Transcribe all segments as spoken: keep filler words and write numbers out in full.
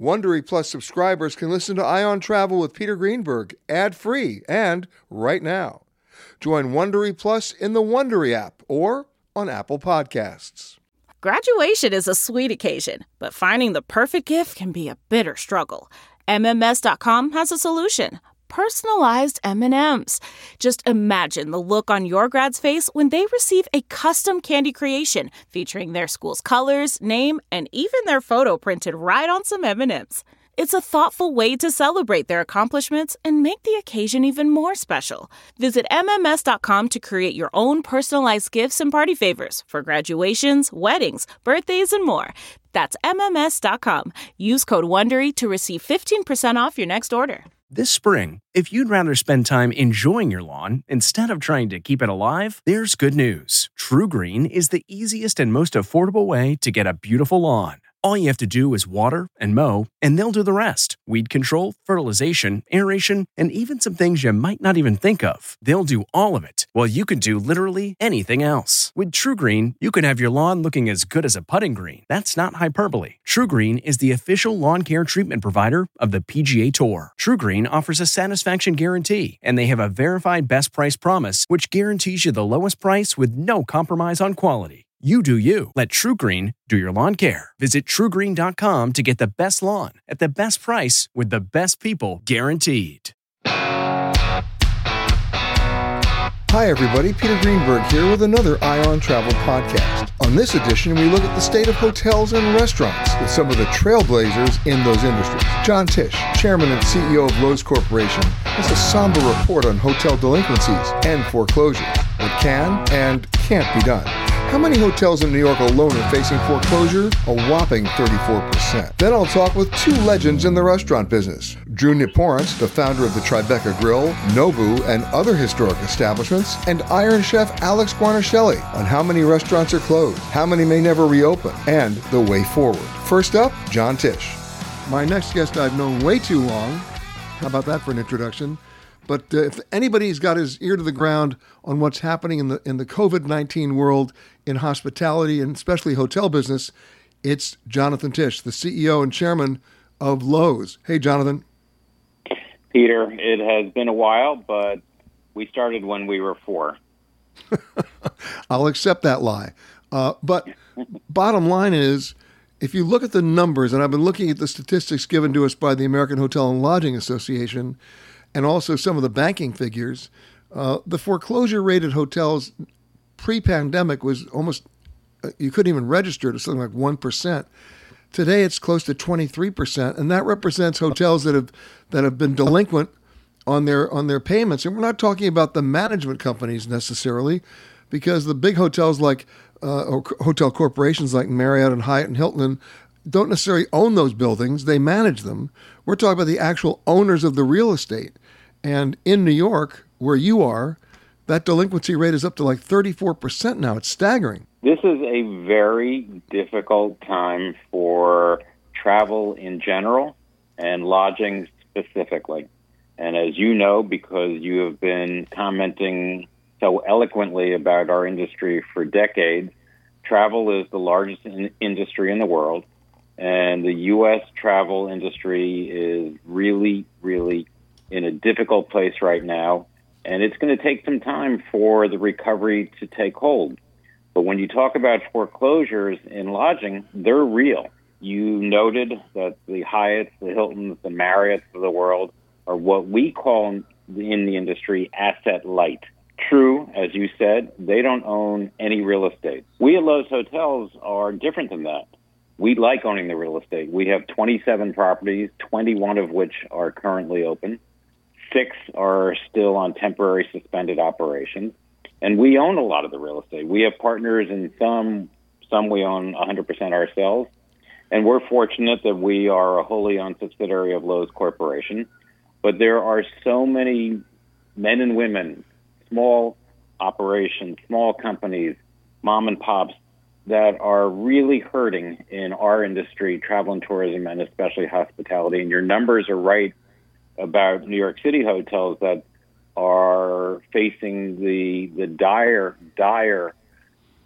Wondery Plus subscribers can listen to Eye on Travel with Peter Greenberg ad-free and right now. Join Wondery Plus in the Wondery app or on Apple Podcasts. Graduation is a sweet occasion, but finding the perfect gift can be a bitter struggle. M M S dot com has a solution. Personalized M and M's. Just imagine the look on your grad's face when they receive a custom candy creation featuring their school's colors, name, and even their photo printed right on some M and M's. It's a thoughtful way to celebrate their accomplishments and make the occasion even more special. Visit M M S dot com to create your own personalized gifts and party favors for graduations, weddings, birthdays, and more. That's M M S dot com. Use code WONDERY to receive fifteen percent off your next order. This spring, if you'd rather spend time enjoying your lawn instead of trying to keep it alive, there's good news. True Green is the easiest and most affordable way to get a beautiful lawn. All you have to do is water and mow, and they'll do the rest. Weed control, fertilization, aeration, and even some things you might not even think of. They'll do all of it, while you can do literally anything else. With True Green, you can have your lawn looking as good as a putting green. That's not hyperbole. True Green is the official lawn care treatment provider of the P G A Tour. True Green offers a satisfaction guarantee, and they have a verified best price promise, which guarantees you the lowest price with no compromise on quality. You do you. Let True Green do your lawn care. Visit true green dot com to get the best lawn at the best price with the best people guaranteed. Hi, everybody. Peter Greenberg here with another Eye on Travel podcast. On this edition, we look at the state of hotels and restaurants with some of the trailblazers in those industries. John Tisch, chairman and C E O of Loews Corporation, has a somber report on hotel delinquencies and foreclosures, what can and can't be done. How many hotels in New York alone are facing foreclosure? A whopping thirty-four percent. Then I'll talk with two legends in the restaurant business. Drew Nieporentz, the founder of the Tribeca Grill, Nobu, and other historic establishments, and Iron Chef Alex Guarnaschelli on how many restaurants are closed, how many may never reopen, and the way forward. First up, John Tisch. My next guest I've known way too long. How about that for an introduction? But uh, if anybody's got his ear to the ground on what's happening in the in the covid nineteen world in hospitality and especially hotel business, it's Jonathan Tisch, the C E O and chairman of Loews. Hey, Jonathan. Peter, it has been a while, but we started when we were four. I'll accept that lie. Uh, but bottom line is, if you look at the numbers, and I've been looking at the statistics given to us by the American Hotel and Lodging Association, and also some of the banking figures, uh, the foreclosure rate at hotels pre-pandemic was almost, uh, you couldn't even register to something like one percent. Today it's close to twenty-three percent, and that represents hotels that have that have been delinquent on their on their payments. And we're not talking about the management companies necessarily, because the big hotels like uh, or hotel corporations like Marriott and Hyatt and Hilton don't necessarily own those buildings. They manage them. We're talking about the actual owners of the real estate. And in New York, where you are, that delinquency rate is up to like thirty-four percent now. It's staggering. This is a very difficult time for travel in general and lodging specifically. And as you know, because you have been commenting so eloquently about our industry for decades, travel is the largest in- industry in the world. And the U S travel industry is really, really in a difficult place right now. And it's going to take some time for the recovery to take hold. But when you talk about foreclosures in lodging, they're real. You noted that the Hyatts, the Hiltons, the Marriotts of the world are what we call in the industry asset light. True, as you said, they don't own any real estate. We at Loews Hotels are different than that. We like owning the real estate. We have twenty-seven properties, twenty-one of which are currently open. Six are still on temporary suspended operations. And we own a lot of the real estate. We have partners in some, some we own one hundred percent ourselves. And we're fortunate that we are a wholly owned subsidiary of Loews Corporation. But there are so many men and women, small operations, small companies, mom and pops, that are really hurting in our industry, travel and tourism, and especially hospitality. And your numbers are right about New York City hotels that are facing the the dire, dire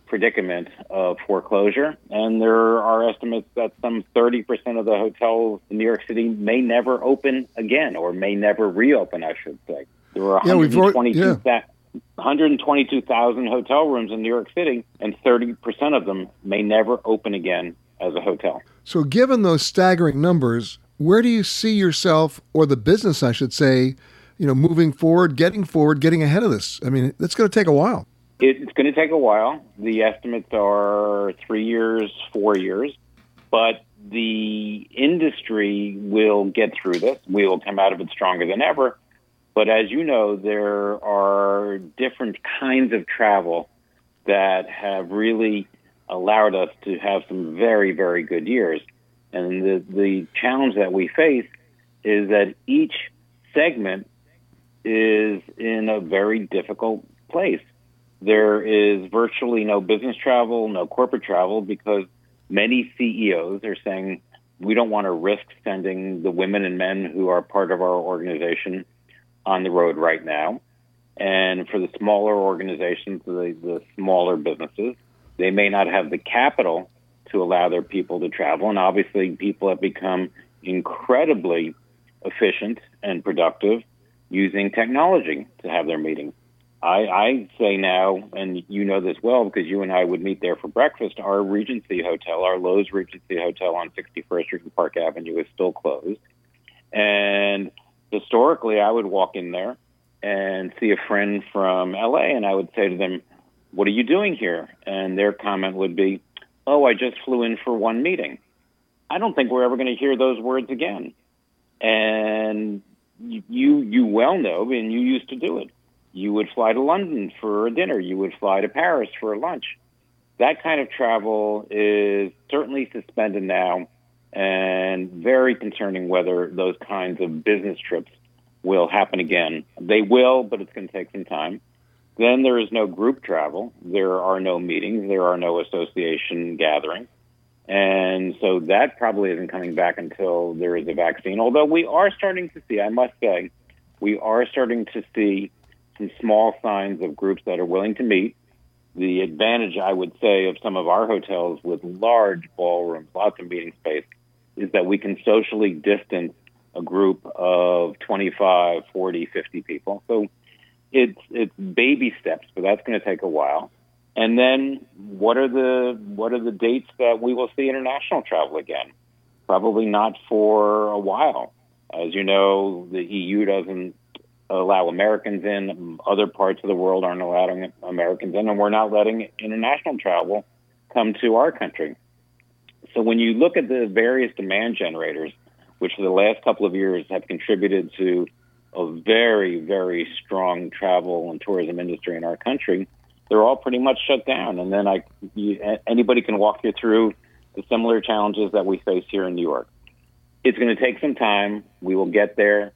predicament of foreclosure, and there are estimates that some thirty percent of the hotels in New York City may never open again, or may never reopen, I should say. There were Yeah, we've already- yeah. one hundred twenty-two thousand hotel rooms in New York City, and thirty percent of them may never open again as a hotel. So given those staggering numbers, where do you see yourself, or the business, I should say, you know, moving forward, getting forward, getting ahead of this? I mean, it's going to take a while. It's going to take a while. The estimates are three years, four years, but the industry will get through this. We will come out of it stronger than ever. But as you know, there are different kinds of travel that have really allowed us to have some very, very good years. And the, the challenge that we face is that each segment is in a very difficult place. There is virtually no business travel, no corporate travel, because many C E Os are saying, we don't want to risk sending the women and men who are part of our organization on the road right now. And for the smaller organizations, the, the smaller businesses, they may not have the capital to allow their people to travel. And obviously, people have become incredibly efficient and productive using technology to have their meetings. I, I say now, and you know this well because you and I would meet there for breakfast, our Regency Hotel, our Lowe's Regency Hotel on sixty-first Street and Park Avenue is still closed. And historically, I would walk in there and see a friend from L A, and I would say to them, what are you doing here? And their comment would be, oh, I just flew in for one meeting. I don't think we're ever going to hear those words again. And you, you well know, and you used to do it. You would fly to London for a dinner. You would fly to Paris for a lunch. That kind of travel is certainly suspended now, and very concerning whether those kinds of business trips will happen again. They will, but it's going to take some time. Then there is no group travel. There are no meetings. There are no association gatherings. And so that probably isn't coming back until there is a vaccine, although we are starting to see, I must say, we are starting to see some small signs of groups that are willing to meet. The advantage, I would say, of some of our hotels with large ballrooms, lots of meeting space, is that we can socially distance a group of twenty-five, forty, fifty people. So it's it's baby steps, but that's going to take a while. And then what are the what are the dates that we will see international travel again? Probably not for a while. As you know, the E U doesn't allow Americans in. Other parts of the world aren't allowing Americans in, and we're not letting international travel come to our country. So when you look at the various demand generators, which for the last couple of years have contributed to a very, very strong travel and tourism industry in our country, they're all pretty much shut down. And then I, you, anybody can walk you through the similar challenges that we face here in New York. It's going to take some time. We will get there.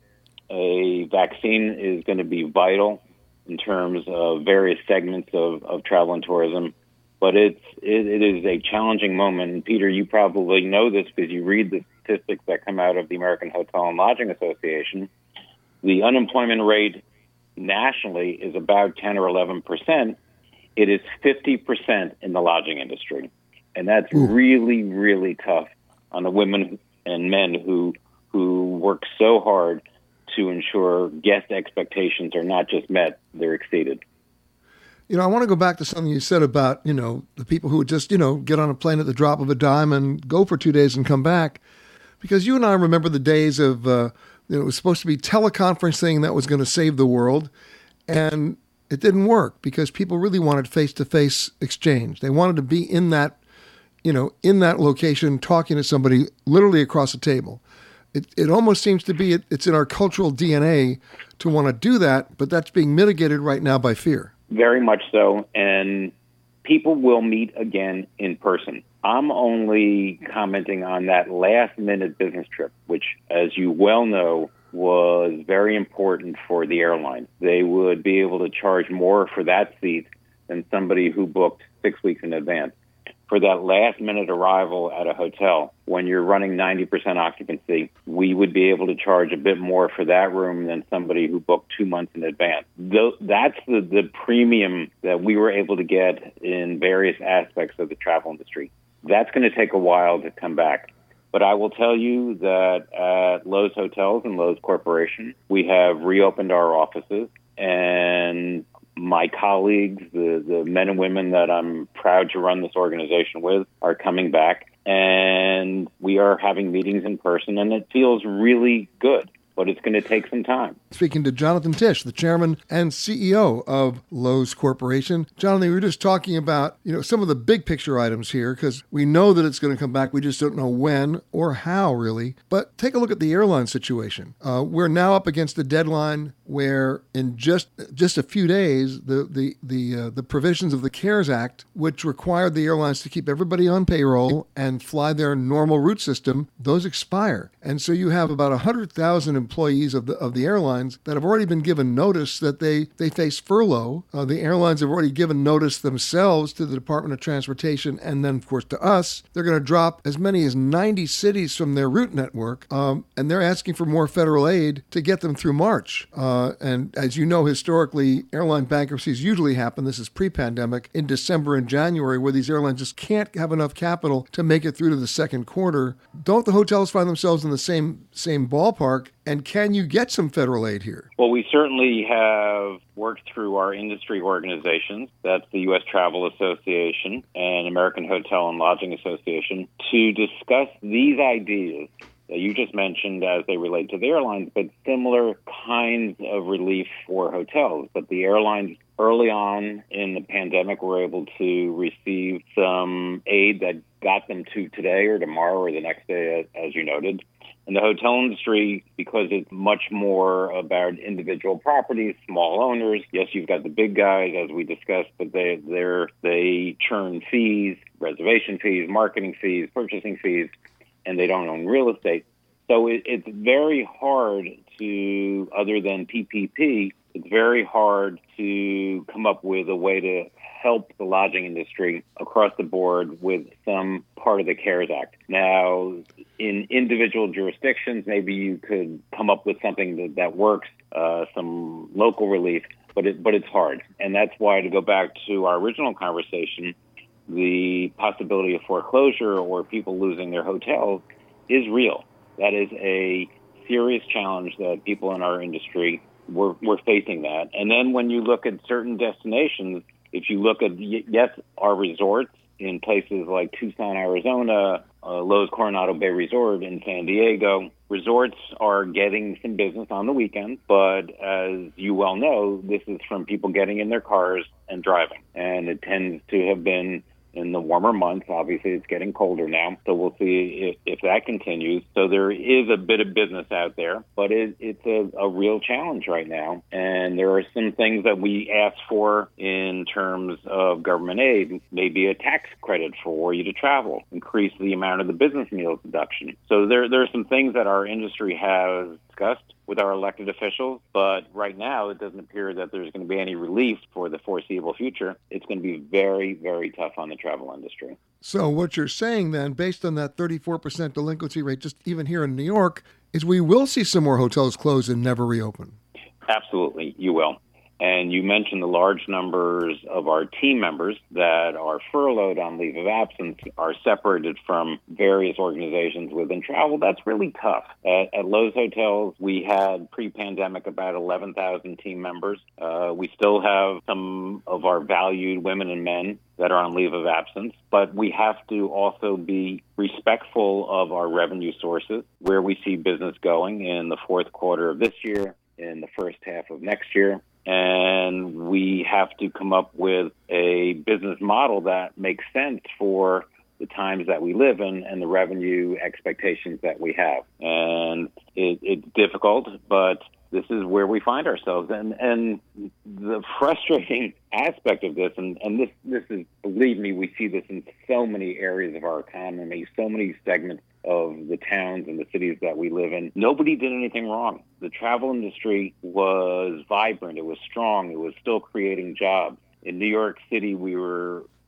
A vaccine is going to be vital in terms of various segments of, of travel and tourism. But it's, it, it is a challenging moment. And Peter, you probably know this because you read the statistics that come out of the American Hotel and Lodging Association. The unemployment rate nationally is about ten or eleven percent. It is fifty percent in the lodging industry. And that's Ooh. really, really tough on the women and men who who work so hard to ensure guest expectations are not just met, they're exceeded. You know, I want to go back to something you said about, you know, the people who would just, you know, get on a plane at the drop of a dime and go for two days and come back. Because you and I remember the days of, uh, you know, it was supposed to be teleconferencing that was going to save the world. And it didn't work because people really wanted face-to-face exchange. They wanted to be in that, you know, in that location talking to somebody literally across the table. It it almost seems to be, it, it's in our cultural D N A to want to do that, but that's being mitigated right now by fear. Very much so, and people will meet again in person. I'm only commenting on that last-minute business trip, which, as you well know, was very important for the airline. They would be able to charge more for that seat than somebody who booked six weeks in advance. for that last minute arrival at a hotel, when you're running ninety percent occupancy, we would be able to charge a bit more for that room than somebody who booked two months in advance. Though that's the, the premium that we were able to get in various aspects of the travel industry. That's going to take a while to come back. But I will tell you that at Loews Hotels and Loews Corporation, we have reopened our offices, and my colleagues, the, the men and women that I'm proud to run this organization with, are coming back, and we are having meetings in person, and it feels really good. But it's going to take some time. Speaking to Jonathan Tisch, the chairman and C E O of Loews Corporation. Jonathan, we were just talking about, you know, some of the big picture items here, because we know that it's going to come back. We just don't know when or how, really. But take a look at the airline situation. Uh, we're now up against a deadline where in just just a few days, the the the uh, the provisions of the CARES Act, which required the airlines to keep everybody on payroll and fly their normal route system, those expire. And so you have about one hundred thousand employees of the of the airlines that have already been given notice that they, they face furlough. Uh, the airlines have already given notice themselves to the Department of Transportation, and then, of course, to us. They're going to drop as many as ninety cities from their route network, um, and they're asking for more federal aid to get them through March. Uh, and as you know, historically, airline bankruptcies usually happen, this is pre-pandemic, in December and January, where these airlines just can't have enough capital to make it through to the second quarter. Don't the hotels find themselves in the same same ballpark? And can you get some federal aid here? Well, we certainly have worked through our industry organizations, that's the U S Travel Association and American Hotel and Lodging Association, to discuss these ideas that you just mentioned as they relate to the airlines, but similar kinds of relief for hotels. But the airlines early on in the pandemic were able to receive some aid that got them to today or tomorrow or the next day, as you noted. And the hotel industry, because it's much more about individual properties, small owners, yes, you've got the big guys, as we discussed, but they they're, they churn fees, reservation fees, marketing fees, purchasing fees, and they don't own real estate. So it, it's very hard to, other than P P P, it's very hard to come up with a way to help the lodging industry across the board with some part of the CARES Act. Now, in individual jurisdictions, maybe you could come up with something that, that works, uh, some local relief, but it, but it's hard. And that's why, to go back to our original conversation, the possibility of foreclosure or people losing their hotels is real. That is a serious challenge that people in our industry, we're, we're facing that. And then when you look at certain destinations, if you look at, yes, our resorts in places like Tucson, Arizona, uh, Loews Coronado Bay Resort in San Diego, resorts are getting some business on the weekends, but as you well know, this is from people getting in their cars and driving. And it tends to have been in the warmer months. Obviously, it's getting colder now, so we'll see if, if that continues. So there is a bit of business out there, but it, it's a, a real challenge right now. And there are some things that we ask for in terms of government aid, maybe a tax credit for you to travel, increase the amount of the business meals deduction. So there, there are some things that our industry has discussed with our elected officials, but right now it doesn't appear that there's going to be any relief for the foreseeable future. It's going to be very, very tough on the travel industry. So what you're saying then, based on that thirty-four percent delinquency rate, just even here in New York, is we will see some more hotels close and never reopen. Absolutely, you will. And you mentioned the large numbers of our team members that are furloughed on leave of absence are separated from various organizations within travel. That's really tough. At, at Loews Hotels, we had pre-pandemic about eleven thousand team members. Uh, we still have some of our valued women and men that are on leave of absence, but we have to also be respectful of our revenue sources, where we see business going in the fourth quarter of this year, in the first half of next year. And we have to come up with a business model that makes sense for the times that we live in and the revenue expectations that we have. And it, it's difficult, but this is where we find ourselves. And and the frustrating aspect of this, and, and this, this is, believe me, we see this in so many areas of our economy, so many segments of the towns and the cities that we live in. Nobody did anything wrong. The travel industry was vibrant. It was strong. It was still creating jobs. In New York City, we were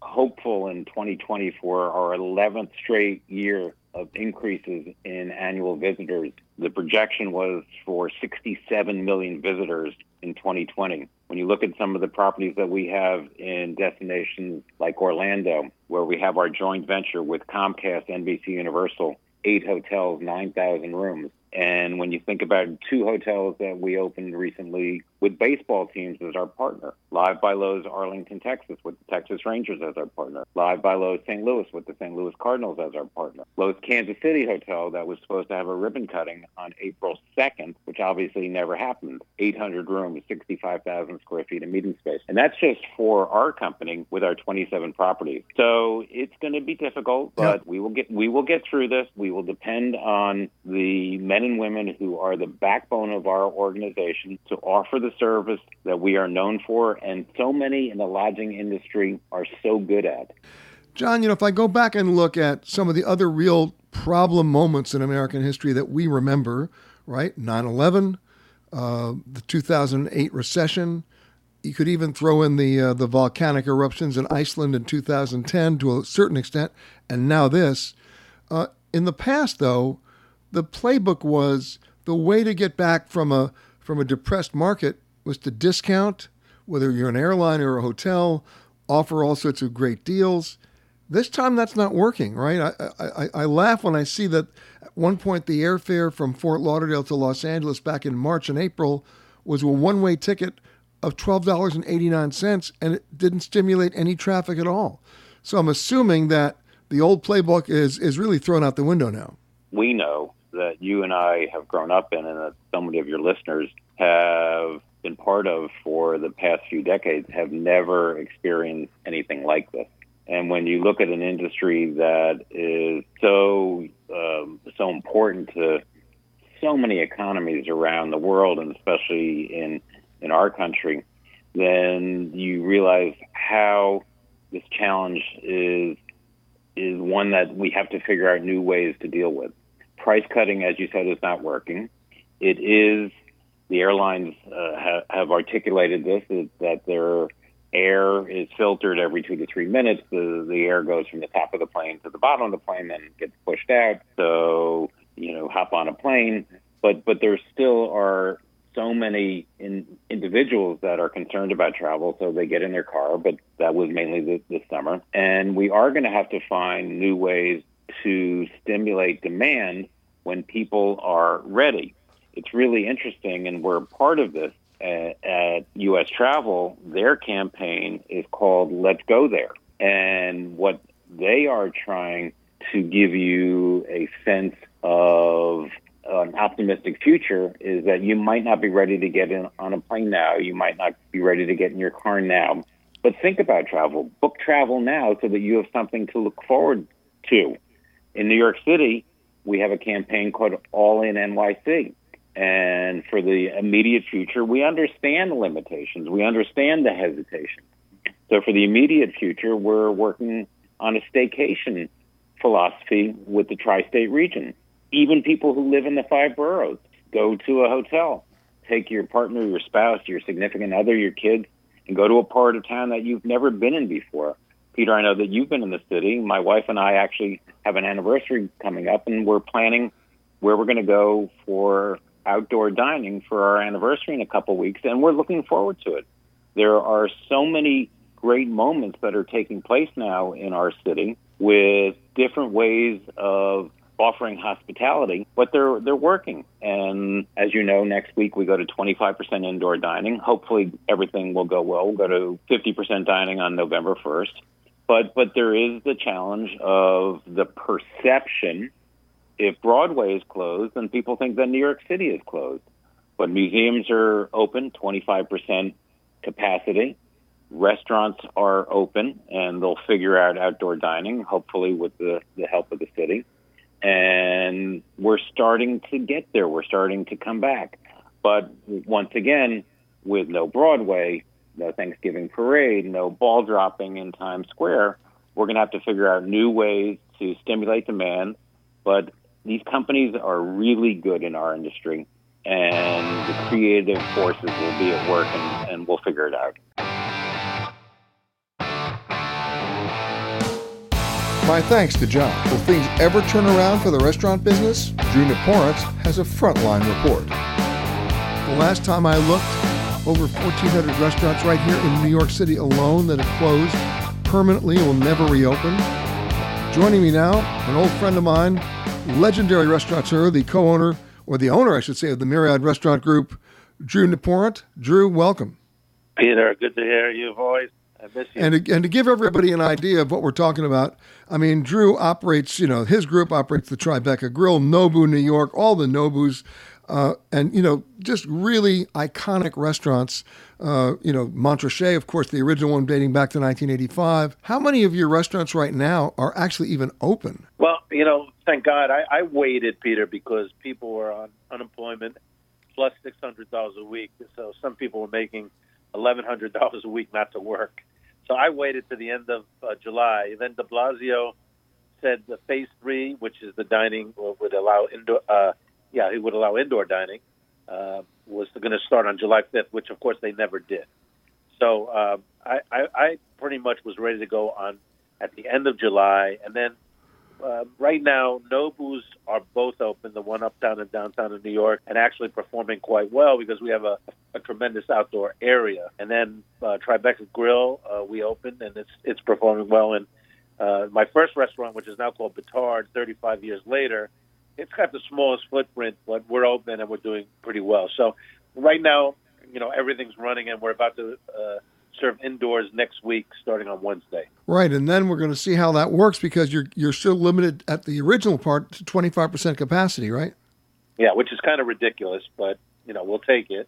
hopeful in twenty twenty for our eleventh straight year of increases in annual visitors. The projection was for sixty-seven million visitors in twenty twenty. When you look at some of the properties that we have in destinations like Orlando, where we have our joint venture with Comcast, N B C Universal, eight hotels, nine thousand rooms. And when you think about two hotels that we opened recently with baseball teams as our partner, Live by Lowe's Arlington, Texas, with the Texas Rangers as our partner, Live by Lowe's Saint Louis with the Saint Louis Cardinals as our partner, Lowe's Kansas City Hotel that was supposed to have a ribbon cutting on April second, which obviously never happened, eight hundred rooms, sixty-five thousand square feet of meeting space. And that's just for our company with our twenty-seven properties. So it's going to be difficult, but yeah. we will get we will get through this. We will depend on the men and women who are the backbone of our organization to offer the service that we are known for and so many in the lodging industry are so good at. John, you know, if I go back and look at some of the other real problem moments in American history that we remember, right? nine eleven, uh, the two thousand eight recession. You could even throw in the uh, the volcanic eruptions in Iceland in two thousand ten to a certain extent, and now this. Uh, in the past, though, the playbook was the way to get back from a from a depressed market was to discount, whether you're an airline or a hotel, offer all sorts of great deals. This time that's not working, right? I, I, I laugh when I see that at one point the airfare from Fort Lauderdale to Los Angeles back in March and April was a one-way ticket of twelve dollars and eighty-nine cents, and it didn't stimulate any traffic at all. So I'm assuming that the old playbook is, is really thrown out the window now. We know that you and I have grown up in and that so many of your listeners have been part of for the past few decades have never experienced anything like this. And when you look at an industry that is so um, so important to so many economies around the world, and especially in, in our country, then you realize how this challenge is is one that we have to figure out new ways to deal with. Price cutting, as you said, is not working. It is, the airlines uh, ha- have articulated this, is that their air is filtered every two to three minutes. The, the air goes from the top of the plane to the bottom of the plane, then gets pushed out. So, you know, hop on a plane. But but there still are so many in, individuals that are concerned about travel, so they get in their car, but that was mainly this, this summer. And we are going to have to find new ways to stimulate demand when people are ready. It's really interesting, and we're part of this at, at U S Travel. Their campaign is called Let's Go There. And what they are trying to give you a sense of an optimistic future is that you might not be ready to get in on a plane now. You might not be ready to get in your car now. But think about travel. Book travel now so that you have something to look forward to. In New York City, we have a campaign called All In N Y C. And for the immediate future, we understand the limitations. We understand the hesitation. So for the immediate future, we're working on a staycation philosophy with the tri-state region. Even people who live in the five boroughs, go to a hotel, take your partner, your spouse, your significant other, your kids, and go to a part of town that you've never been in before. Peter, I know that you've been in the city. My wife and I actually have an anniversary coming up, and we're planning where we're going to go for outdoor dining for our anniversary in a couple weeks, and we're looking forward to it. There are so many great moments that are taking place now in our city with different ways of offering hospitality, but they're they're working. And as you know, next week we go to twenty-five percent indoor dining. Hopefully everything will go well. We'll go to fifty percent dining on November first. But but there is the challenge of the perception. If Broadway is closed, then people think that New York City is closed. But museums are open, twenty-five percent capacity. Restaurants are open, and they'll figure out outdoor dining, hopefully with the, the help of the city. And we're starting to get there. We're starting to come back. But once again, with no Broadway, no Thanksgiving parade, no ball dropping in Times Square, we're going to have to figure out new ways to stimulate demand. But these companies are really good in our industry, and the creative forces will be at work, and, and we'll figure it out. My thanks to John. Will things ever turn around for the restaurant business? Drew Naporent has a frontline report. The last time I looked, over fourteen hundred restaurants right here in New York City alone that have closed permanently and will never reopen. Joining me now, an old friend of mine, legendary restaurateur, the co-owner, or the owner, I should say, of the Myriad Restaurant Group, Drew Naporent. Drew, welcome. Peter, good to hear your voice. I miss you. And to, and to give everybody an idea of what we're talking about, I mean, Drew operates, you know, his group operates the Tribeca Grill, Nobu New York, all the Nobus, uh, and, you know, just really iconic restaurants. Uh, you know, Montrachet, of course, the original one dating back to nineteen eighty-five. How many of your restaurants right now are actually even open? Well, you know, thank God. I, I waited, Peter, because people were on unemployment plus six hundred dollars a week. So some people were making eleven hundred dollars a week not to work. So I waited to the end of uh, July. Then de Blasio said the phase three, which is the dining, would allow indoor. Uh, yeah, he would allow indoor dining. Uh, was going to start on July fifth, which of course they never did. So uh, I, I, I pretty much was ready to go on at the end of July, and then uh, right now Nobu's are both open. The one uptown and downtown in New York, and actually performing quite well because we have a, a tremendous outdoor area. And then uh, Tribeca Grill, uh, we opened, and it's it's performing well. And uh, my first restaurant, which is now called Batard, thirty-five years later, it's got the smallest footprint, but we're open and we're doing pretty well. So right now, you know, everything's running, and we're about to uh, serve indoors next week, starting on Wednesday. Right, and then we're going to see how that works because you're you're still limited at the original part to twenty-five percent capacity, right? Yeah, which is kind of ridiculous, but, you know, we'll take it.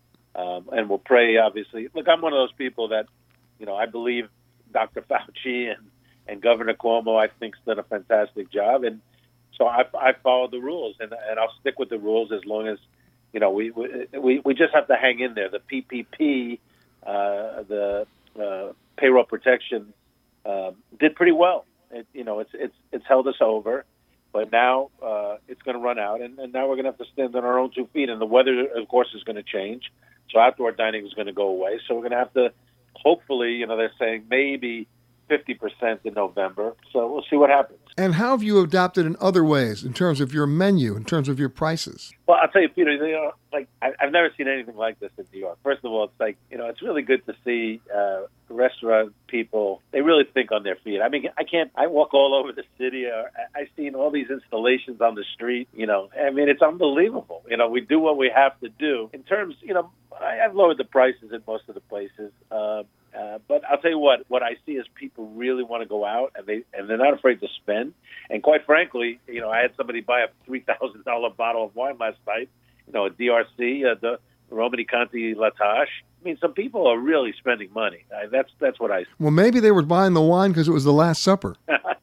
Um, and we'll pray, obviously. Look, I'm one of those people that, you know, I believe Doctor Fauci and, and Governor Cuomo, I think, did a fantastic job. And so I, I followed the rules, and, and I'll stick with the rules as long as, you know, we we, we just have to hang in there. The P P P, uh, the uh, payroll protection, uh, did pretty well. It, you know, it's it's it's held us over, but now uh, it's going to run out, and, and now we're going to have to stand on our own two feet. And the weather, of course, is going to change, so outdoor dining is going to go away. So we're going to have to, hopefully, you know, they're saying maybe fifty percent in November. So we'll see what happens. And how have you adapted in other ways in terms of your menu, in terms of your prices? Well, I'll tell you, Peter, you know, like I, I've never seen anything like this in New York. First of all, it's like, you know, it's really good to see uh, restaurant people. They really think on their feet. I mean, I can't, I walk all over the city. Uh, I, I've seen all these installations on the street, you know, I mean, it's unbelievable. You know, we do what we have to do. In terms, you know, I, I've lowered the prices in most of the places. Uh, Uh, but I'll tell you what, what I see is people really want to go out, and, they, and they're not afraid to spend. And quite frankly, you know, I had somebody buy a three thousand dollars bottle of wine last night, you know, a D R C, uh, the Romanée-Conti Latache. I mean, some people are really spending money. Uh, that's that's what I see. Well, maybe they were buying the wine because it was the Last Supper.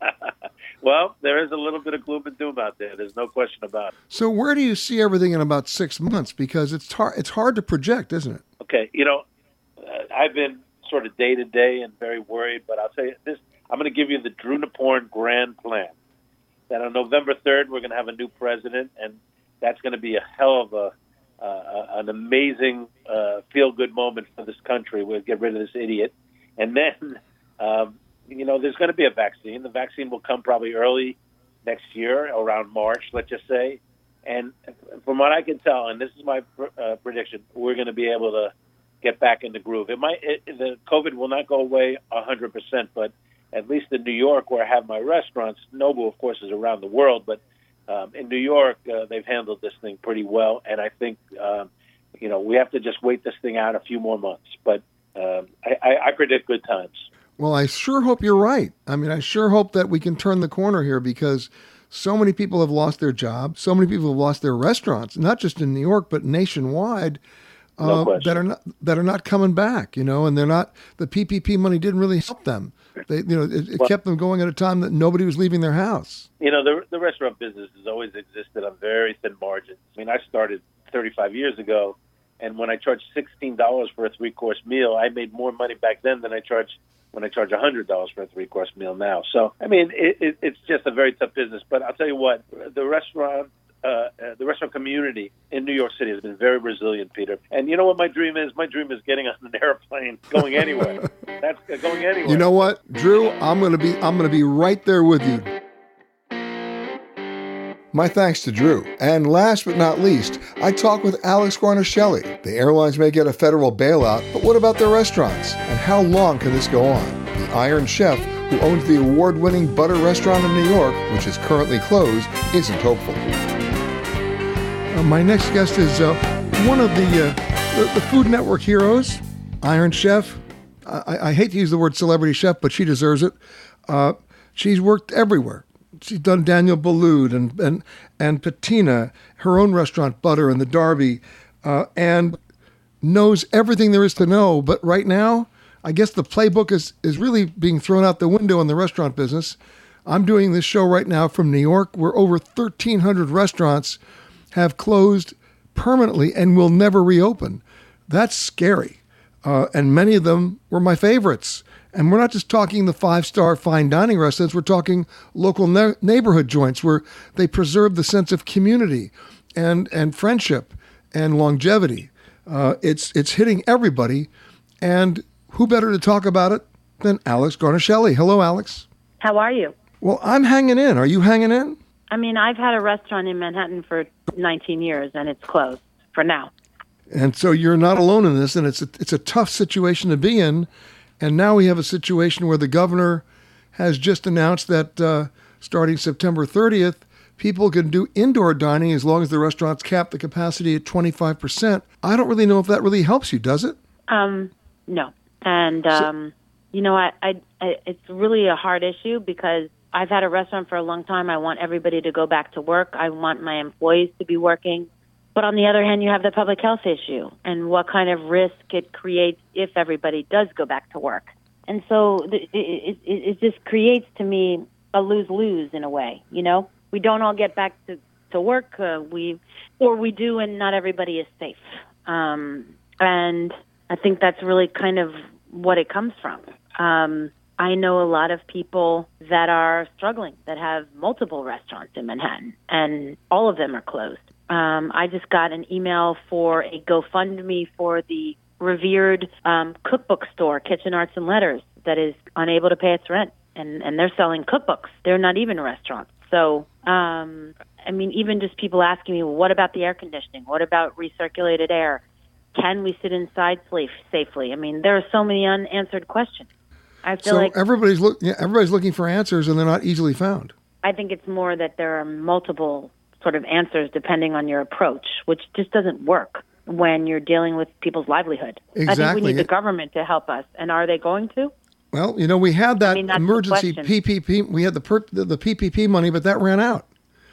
Well, there is a little bit of gloom and doom out there. There's no question about it. So where do you see everything in about six months? Because it's hard, it's hard to project, isn't it? Okay, you know, uh, I've been sort of day to day and very worried, but I'll tell you this, I'm going to give you the Drew Naporent grand plan. That on November third, we're going to have a new president, and that's going to be a hell of a, uh, an amazing uh, feel-good moment for this country. We'll get rid of this idiot. And then, um, you know, there's going to be a vaccine. The vaccine will come probably early next year, around March, let's just say. And from what I can tell, and this is my uh, prediction, we're going to be able to get back in the groove. It might, it, the COVID will not go away one hundred percent, but at least in New York, where I have my restaurants, Nobu, of course, is around the world, but um, in New York, uh, they've handled this thing pretty well, and I think, um, you know, we have to just wait this thing out a few more months, but um, I, I, I predict good times. Well, I sure hope you're right. I mean, I sure hope that we can turn the corner here because so many people have lost their jobs, so many people have lost their restaurants, not just in New York, but nationwide. No uh, that are not that are not coming back, you know, and they're not. The P P P money didn't really help them. They, you know, it, it well, kept them going at a time that nobody was leaving their house. You know, the the restaurant business has always existed on very thin margins. I mean, I started thirty-five years ago, and when I charged sixteen dollars for a three-course meal, I made more money back then than I charged when I charge one hundred dollars for a three-course meal now. So, I mean, it, it, it's just a very tough business. But I'll tell you what, the restaurant uh, uh, the restaurant community in New York City has been very resilient, Peter. And you know what my dream is? My dream is getting on an airplane, going anywhere. That's uh, going anywhere. You know what, Drew? I'm gonna be I'm gonna be right there with you. My thanks to Drew. And last but not least, I talked with Alex Guarnaschelli. The airlines may get a federal bailout, but what about their restaurants? And how long can this go on? The Iron Chef, who owns the award-winning Butter restaurant in New York, which is currently closed, isn't hopeful. Uh, my next guest is uh, one of the, uh, the the Food Network heroes, Iron Chef. I, I hate to use the word celebrity chef, but she deserves it. Uh, she's worked everywhere. She's done Daniel Boulud and and and Patina, her own restaurant, Butter, and the Derby, uh, and knows everything there is to know. But right now, I guess the playbook is, is really being thrown out the window in the restaurant business. I'm doing this show right now from New York, where over thirteen hundred restaurants have closed permanently and will never reopen. That's scary. Uh, and many of them were my favorites. And we're not just talking the five-star fine dining restaurants. We're talking local ne- neighborhood joints where they preserve the sense of community and and friendship and longevity. Uh, it's it's hitting everybody. And who better to talk about it than Alex Guarnaschelli? Hello, Alex. How are you? Well, I'm hanging in. Are you hanging in? I mean, I've had a restaurant in Manhattan for nineteen years, and it's closed for now. And so you're not alone in this, and it's a, it's a tough situation to be in. And now we have a situation where the governor has just announced that uh, starting September thirtieth, people can do indoor dining as long as the restaurants cap the capacity at twenty-five percent. I don't really know if that really helps you, does it? Um, no. And, um, so, you know, I, I, I, it's really a hard issue because I've had a restaurant for a long time. I want everybody to go back to work. I want my employees to be working. But on the other hand, you have the public health issue and what kind of risk it creates if everybody does go back to work. And so it, it, it, it just creates, to me, a lose-lose in a way, you know? We don't all get back to, to work, uh, we or we do, and not everybody is safe. Um, and I think that's really kind of what it comes from. Um, I know a lot of people that are struggling, that have multiple restaurants in Manhattan, and all of them are closed. Um, I just got an email for a GoFundMe for the revered um, cookbook store, Kitchen Arts and Letters, that is unable to pay its rent. And, and they're selling cookbooks. They're not even restaurants. So, um, I mean, even just people asking me, well, what about the air conditioning? What about recirculated air? Can we sit inside safe, safely? I mean, there are so many unanswered questions. I feel so like everybody's look, yeah, everybody's looking for answers, and they're not easily found. I think it's more that there are multiple sort of answers depending on your approach, which just doesn't work when you're dealing with people's livelihood. Exactly. I think we need the government to help us. And are they going to? Well, you know, we had that I mean, that's the emergency question. P P P. We had the, per, the the P P P money, but that ran out.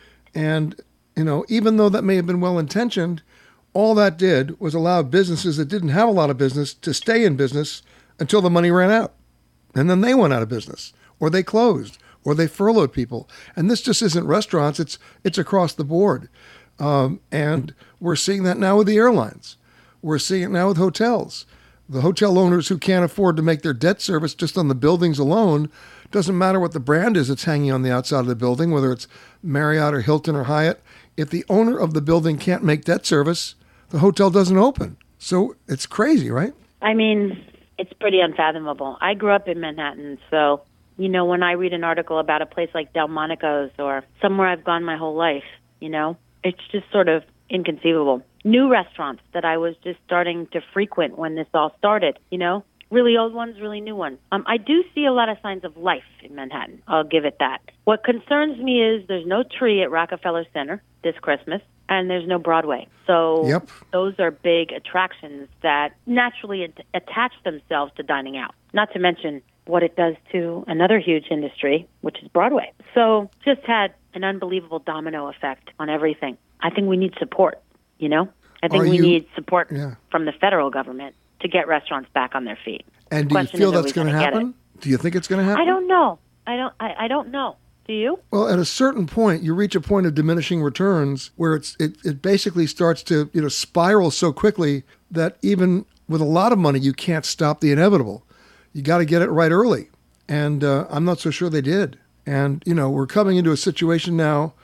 And, you know, even though that may have been well-intentioned, all that did was allow businesses that didn't have a lot of business to stay in business until the money ran out. And then they went out of business, or they closed, or they furloughed people. And this just isn't restaurants. It's it's across the board. Um, and we're seeing that now with the airlines. We're seeing it now with hotels. The hotel owners who can't afford to make their debt service just on the buildings alone, doesn't matter what the brand is that's hanging on the outside of the building, whether it's Marriott or Hilton or Hyatt. If the owner of the building can't make debt service, the hotel doesn't open. So it's crazy, right? I mean, it's pretty unfathomable. I grew up in Manhattan, so, you know, when I read an article about a place like Delmonico's or somewhere I've gone my whole life, you know, it's just sort of inconceivable. New restaurants that I was just starting to frequent when this all started, you know, really old ones, really new ones. Um, I do see a lot of signs of life in Manhattan. I'll give it that. What concerns me is there's no tree at Rockefeller Center this Christmas, and there's no Broadway. So Yep. those are big attractions that naturally at- attach themselves to dining out, not to mention what it does to another huge industry, which is Broadway. So just had an unbelievable domino effect on everything. I think we need support, you know? I think Are we you- need support Yeah. from the federal government to get restaurants back on their feet. And do you Question feel is, are that's we going to gonna get happen? Do you think it's going to happen? I don't know. I don't I, I don't know. Do you? Well, at a certain point, you reach a point of diminishing returns where it's it, it basically starts to, you know, spiral so quickly that even with a lot of money, you can't stop the inevitable. You got to get it right early. And uh, I'm not so sure they did. And, you know, we're coming into a situation now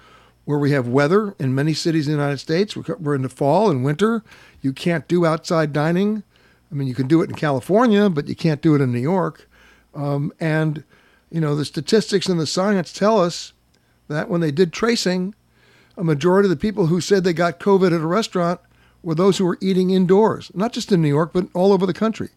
where we have weather in many cities in the United States. We're we're in the fall and winter. You can't do outside dining. I mean, you can do it in California, but you can't do it in New York. Um, and, you know, the statistics and the science tell us that when they did tracing, a majority of the people who said they got COVID at a restaurant were those who were eating indoors, not just in New York, but all over the country.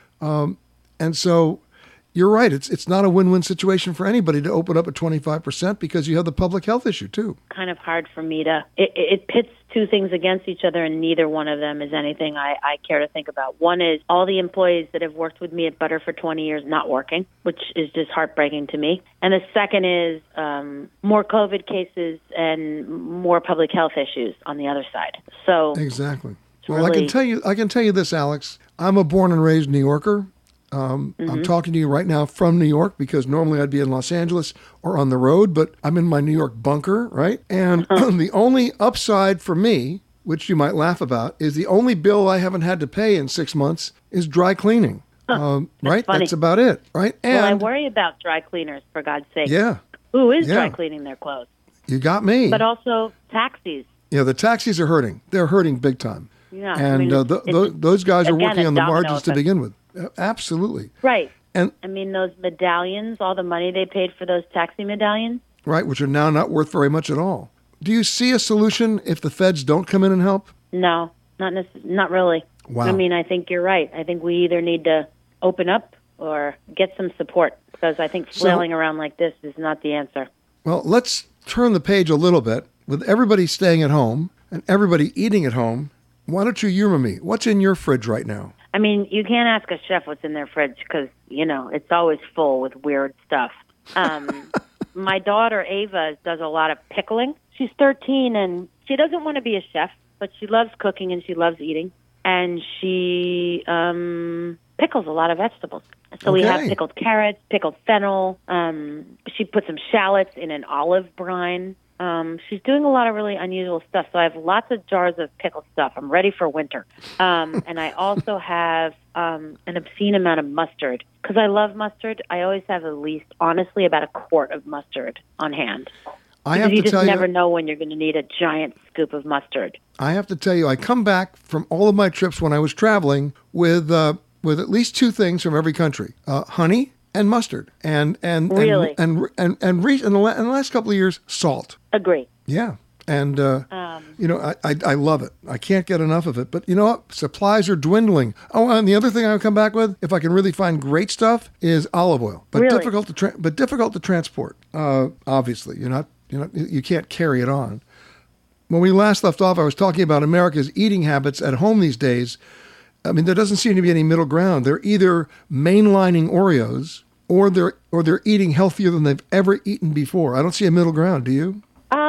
Um, and so you're right. It's it's not a win-win situation for anybody to open up at twenty-five percent because you have the public health issue, too. Kind of hard for me to, it, it pits two things against each other, and neither one of them is anything I, I care to think about. One is all the employees that have worked with me at Butter for twenty years not working, which is just heartbreaking to me. And the second is um, more COVID cases and more public health issues on the other side. So exactly. Well, really, I can tell you, I can tell you this, Alex. I'm a born and raised New Yorker. Um, mm-hmm. I'm talking to you right now from New York because normally I'd be in Los Angeles or on the road, but I'm in my New York bunker, right? And uh-huh. the only upside for me, which you might laugh about, is the only bill I haven't had to pay in six months is dry cleaning, huh. um, right? Funny. That's about it, right? And well, I worry about dry cleaners, for God's sake. Yeah. Who is yeah. dry cleaning their clothes? You got me. But also taxis. Yeah, the taxis are hurting. They're hurting big time. Yeah, and I mean, uh, th- th- those guys are again, working on the margins effect. to begin with. Absolutely. Right. And I mean, those medallions, all the money they paid for those taxi medallions. Right, which are now not worth very much at all. Do you see a solution if the feds don't come in and help? No, not necess- not really. Wow. I mean, I think you're right. I think we either need to open up or get some support because I think flailing so, around like this is not the answer. Well, let's turn the page a little bit. With everybody staying at home and everybody eating at home, why don't you humor me? What's in your fridge right now? I mean, you can't ask a chef what's in their fridge because, you know, it's always full with weird stuff. Um, my daughter, Ava, does a lot of pickling. She's thirteen, and she doesn't want to be a chef, but she loves cooking and she loves eating. And she um, pickles a lot of vegetables. So okay. we have pickled carrots, pickled fennel. Um, she put some shallots in an olive brine. Um, she's doing a lot of really unusual stuff. So I have lots of jars of pickled stuff. I'm ready for winter. Um, and I also have um, an obscene amount of mustard. Because I love mustard, I always have at least, honestly, about a quart of mustard on hand. I because have you to just tell never you, know when you're going to need a giant scoop of mustard. I have to tell you, I come back from all of my trips when I was traveling with uh, with at least two things from every country: uh, honey and mustard, and and really? and and and, and re- in, the la- in the last couple of years, salt. Agree. Yeah, and uh, um, you know, I, I I love it. I can't get enough of it. But you know what? Supplies are dwindling. Oh, and the other thing I would come back with, if I can really find great stuff, is olive oil. But really? difficult to tra- but difficult to transport. Uh, obviously, you're not you know you can't carry it on. When we last left off, I was talking about America's eating habits at home these days. I mean, there doesn't seem to be any middle ground. They're either mainlining Oreos or they're or they're eating healthier than they've ever eaten before. I don't see a middle ground. Do you?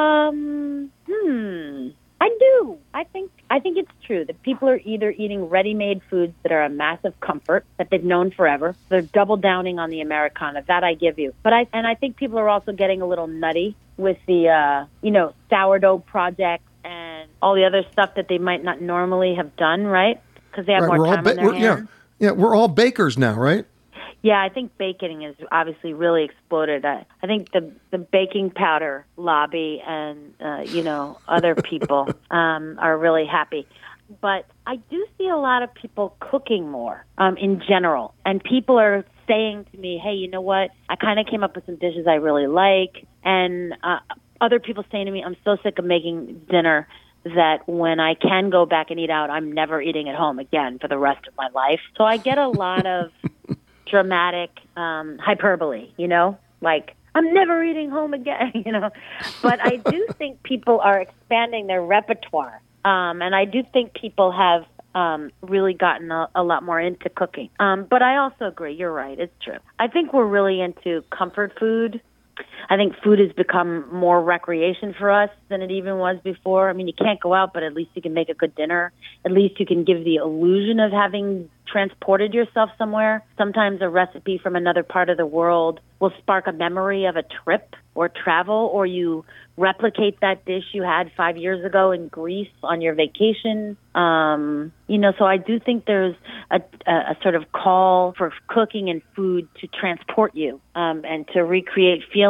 Um, hmm. I do. I think I think it's true that people are either eating ready-made foods that are a massive comfort that they've known forever. They're double downing on the Americana. That I give you. But I and I think people are also getting a little nutty with the uh, you know, sourdough project and all the other stuff that they might not normally have done, right? Because they have right, more we're time all on ba- their we're, hands. Yeah, yeah, we're all bakers now, right? Yeah, I think baking has obviously really exploded. I, I think the the baking powder lobby and uh, you know, other people um, are really happy. But I do see a lot of people cooking more um, in general, and people are saying to me, "Hey, you know what? I kind of came up with some dishes I really like," and uh, other people saying to me, "I'm so sick of making dinner that when I can go back and eat out, I'm never eating at home again for the rest of my life." So I get a lot of dramatic um, hyperbole, you know, like, I'm never eating home again, you know. But I do think people are expanding their repertoire. Um, and I do think people have um, really gotten a, a lot more into cooking. Um, but I also agree. You're right. It's true. I think we're really into comfort food. I think food has become more recreation for us than it even was before. I mean, you can't go out, but at least you can make a good dinner. At least you can give the illusion of having transported yourself somewhere. Sometimes a recipe from another part of the world will spark a memory of a trip or travel, or you replicate that dish you had five years ago in Greece on your vacation. Um, you know, so I do think there's a, a, a sort of call for cooking and food to transport you um, and to recreate feelings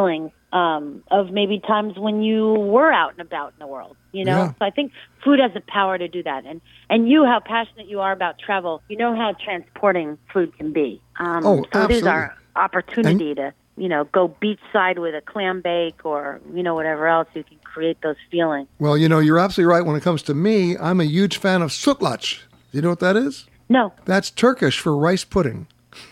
um, of maybe times when you were out and about in the world, you know? Yeah. So I think food has the power to do that. And and you, how passionate you are about travel, you know how transporting food can be. Um, Oh, so it is absolutely. our opportunity to, you know, go beachside with a clam bake or, you know, whatever else. You can create those feelings. Well, you know, you're absolutely right. When it comes to me, I'm a huge fan of sütlaç. Do you know what that is? No, That's Turkish for rice pudding.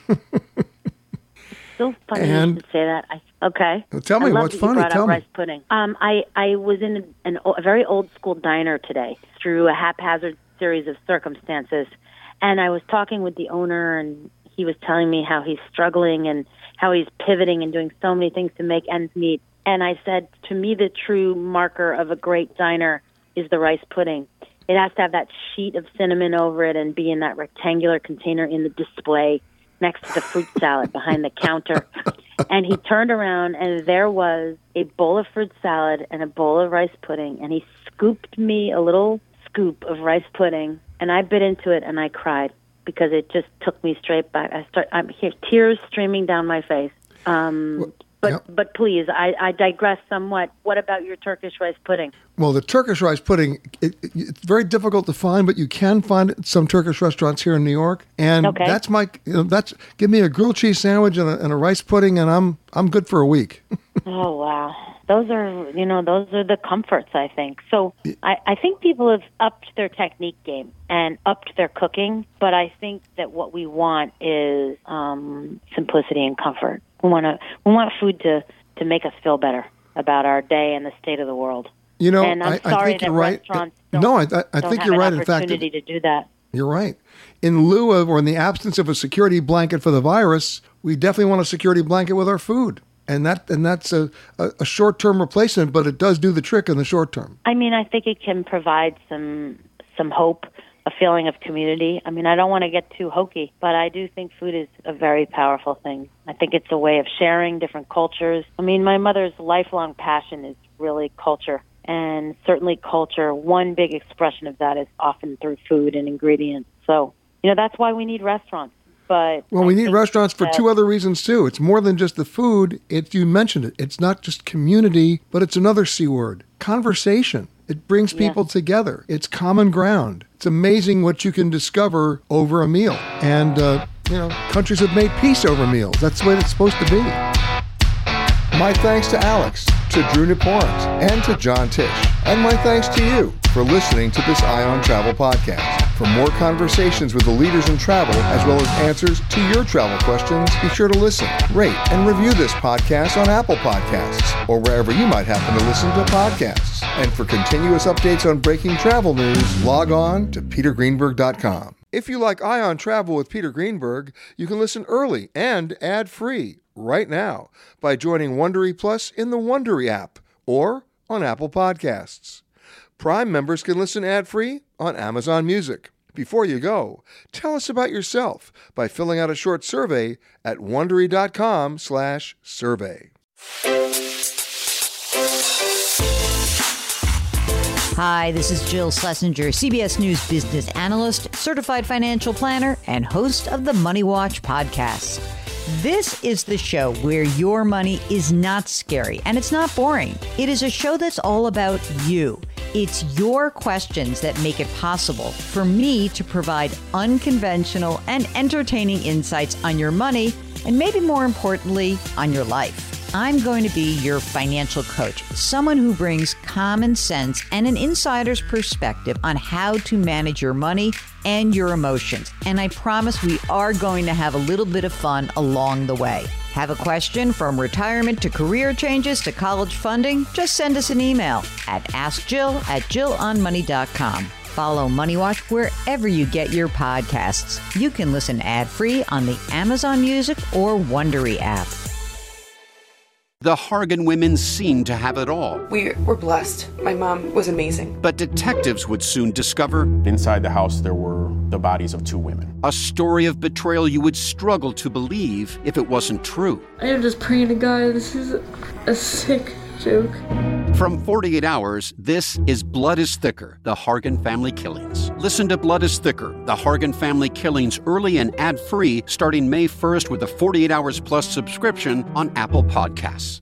still funny And- you should say that. I, okay. Well, tell me, I love what's that funny? You brought Tell up me. rice pudding. Um, I, I was in an, o- a very old school diner today through a haphazard series of circumstances. And I was talking with the owner, and he was telling me how he's struggling and how he's pivoting and doing so many things to make ends meet. And I said, to me, the true marker of a great diner is the rice pudding. It has to have that sheet of cinnamon over it and be in that rectangular container in the display next to the fruit salad behind the counter. And he turned around, and there was a bowl of fruit salad and a bowl of rice pudding. And he scooped me a little scoop of rice pudding, and I bit into it, and I cried because it just took me straight back. I start, I'm here, tears streaming down my face. Um, but Yep. but please, I, I digress somewhat. What about your Turkish rice pudding? Well, the Turkish rice pudding, it, it, it's very difficult to find, but you can find it at some Turkish restaurants here in New York. And Okay. that's my, you know, that's, give me a grilled cheese sandwich and a, and a rice pudding, and I'm I'm good for a week. Oh, wow. Those are, you know, those are the comforts, I think. So I, I think people have upped their technique game and upped their cooking, but I think that what we want is um, simplicity and comfort. We want to, we want food to, to make us feel better about our day and the state of the world. You know, and I'm I, sorry I think that you're right. restaurants don't, No, I, I, I don't think have you're an right. In fact, opportunity to do that. you're right. In lieu of, or in the absence of a security blanket for the virus, we definitely want a security blanket with our food. And that and that's a, a, a short-term replacement, but it does do the trick in the short term. I mean, I think it can provide some some hope, a feeling of community. I mean, I don't want to get too hokey, but I do think food is a very powerful thing. I think it's a way of sharing different cultures. I mean, my mother's lifelong passion is really culture, and certainly culture, one big expression of that is often through food and ingredients. So, you know, that's why we need restaurants. But Well, I we need think restaurants for that- two other reasons, too. It's more than just the food. It's, you mentioned it. It's not just community, but it's another C word, conversation. It brings people together. It's common ground. It's amazing what you can discover over a meal. And, uh, you know, countries have made peace over meals. That's the way it's supposed to be. My thanks to Alex, to Drew Naporans, and to John Tish. And my thanks to you for listening to this Eye on Travel podcast. For more conversations with the leaders in travel, as well as answers to your travel questions, be sure to listen, rate, and review this podcast on Apple Podcasts, or wherever you might happen to listen to podcasts. And for continuous updates on breaking travel news, log on to peter greenberg dot com. If you like Eye on Travel with Peter Greenberg, you can listen early and ad-free right now by joining Wondery Plus in the Wondery app or on Apple Podcasts. Prime members can listen ad-free on Amazon Music. Before you go, tell us about yourself by filling out a short survey at Wondery.com slash survey. Hi, this is Jill Schlesinger, C B S News business analyst, certified financial planner, and host of the Money Watch podcast. This is the show where your money is not scary and it's not boring. It is a show that's all about you. It's your questions that make it possible for me to provide unconventional and entertaining insights on your money and maybe more importantly, on your life. I'm going to be your financial coach, someone who brings common sense and an insider's perspective on how to manage your money and your emotions. And I promise we are going to have a little bit of fun along the way. Have a question from retirement to career changes to college funding? Just send us an email at askjill at jill on money dot com. Follow Money Watch wherever you get your podcasts. You can listen ad-free on the Amazon Music or Wondery app. The Hargan women seemed to have it all. We were blessed. My mom was amazing. But detectives would soon discover inside the house there were the bodies of two women. A story of betrayal you would struggle to believe if it wasn't true. I am just praying to God, this is a sick joke. From forty-eight hours, this is Blood is Thicker, The Hargan Family Killings. Listen to Blood is Thicker, The Hargan Family Killings early and ad-free starting May first with a forty-eight hours plus subscription on Apple Podcasts.